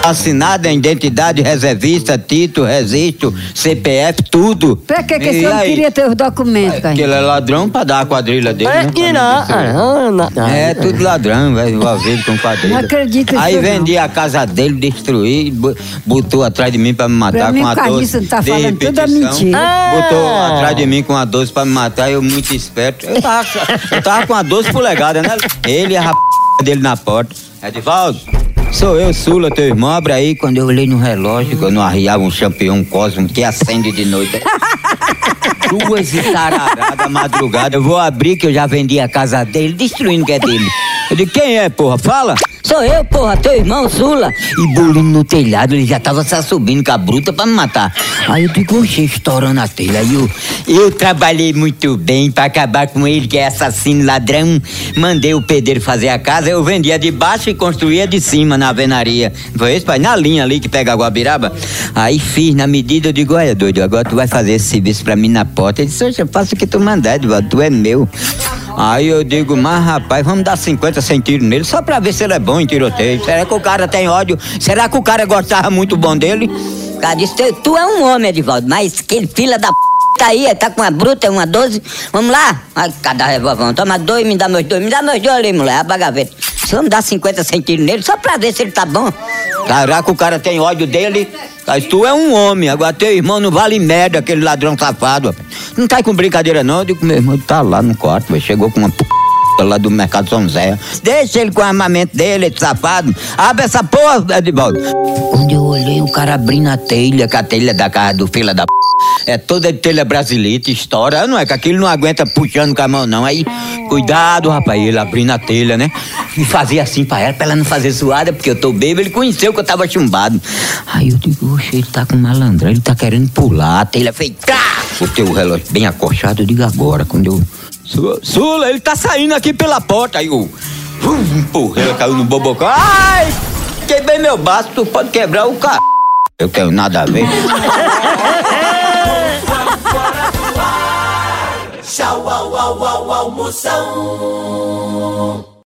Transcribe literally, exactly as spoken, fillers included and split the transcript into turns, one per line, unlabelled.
assinada, identidade, reservista, título, registro, C P F, tudo.
Pra que que o senhor queria ter os documentos, cara?
Porque ele é ladrão pra dar a quadrilha dele.
É,
né?
que não, não, não.
É, tudo ladrão, velho, envolvido com quadrilha.
Não acredito
Aí
nisso,
vendi
não.
a casa dele, destruí, bo- botou atrás de mim pra me matar
Pra mim,
com a
o Carniça
doze
tá
de
falando tudo a
repetição.
mentira.
Ah.
Botou atrás de mim com a doze pra me matar, eu muito esperto. Eu tava, eu tava com a doze polegadas, né? Ele e a rap dele na porta. Edivaldo, sou eu, Sula, teu irmão. Abre aí. Quando eu olhei no relógio, quando eu arriava um campeão cosmo que acende de noite. Duas e tararada, madrugada. Eu vou abrir que eu já vendi a casa dele, destruindo o que é dele. Eu digo, quem é, porra? Fala. Sou eu, porra, teu irmão, Sula. E bolinho no telhado, ele já tava só subindo com a bruta pra me matar. Aí eu digo, oxe, estourando a telha. Aí eu, eu trabalhei muito bem pra acabar com ele, que é assassino, ladrão. Mandei o pedreiro fazer a casa, eu vendia de baixo e construía de cima, na alvenaria. Foi isso, pai? Na linha ali que pega a Guabiraba. Aí fiz na medida, eu digo, olha, doido, agora tu vai fazer esse serviço pra mim na porta. Ele disse, oxe, eu faço o que tu mandar, Edvaldo, tu é meu. Aí eu digo, mas rapaz, vamos dar cinquenta sem tiro nele, só pra ver se ele é bom em tiroteio. Será que o cara tem ódio? Será que o cara gostava muito bom dele? O cara disse, tu, tu é um homem, Edivaldo, mas aquele filho da p... tá aí, tá com uma bruta, uma doze, vamos lá? Aí, cada revolvão, toma dois, me dá meus dois, me dá meus dois ali, mulher, abre a gaveta. Se vamos dar cinquenta sem tiro nele, só pra ver se ele tá bom. Caraca, o cara tem ódio dele. Mas tu é um homem, agora teu irmão não vale merda, aquele ladrão safado. Não tá com brincadeira não, eu digo, meu irmão tá lá no quarto, véio. Chegou com uma p... lá do mercado São Zé. Deixa ele com o armamento dele, esse safado. Abre essa porra, Edivaldo. Quando eu olhei o cara abrindo a telha, que a telha da casa do filho da p... é toda de telha brasileira, estoura, não é que aquilo não aguenta puxando com a mão não. Aí, cuidado, rapaz, ele abrindo a telha, né? E fazia assim pra ela, pra ela não fazer zoada, porque eu tô bêbado, ele conheceu que eu tava chumbado. Aí eu digo, oxe, ele tá com malandrão, ele tá querendo pular, a telha fez, tá! Botei o relógio bem acolchado, eu digo agora, quando eu... Sula, Sula, ele tá saindo aqui pela porta, aí eu... Uh, empurrei, ela caiu no bobocão, ai! Quebrei meu baço, tu pode quebrar o c... Eu tenho nada a ver.
Tchau, au, au, au, almoção.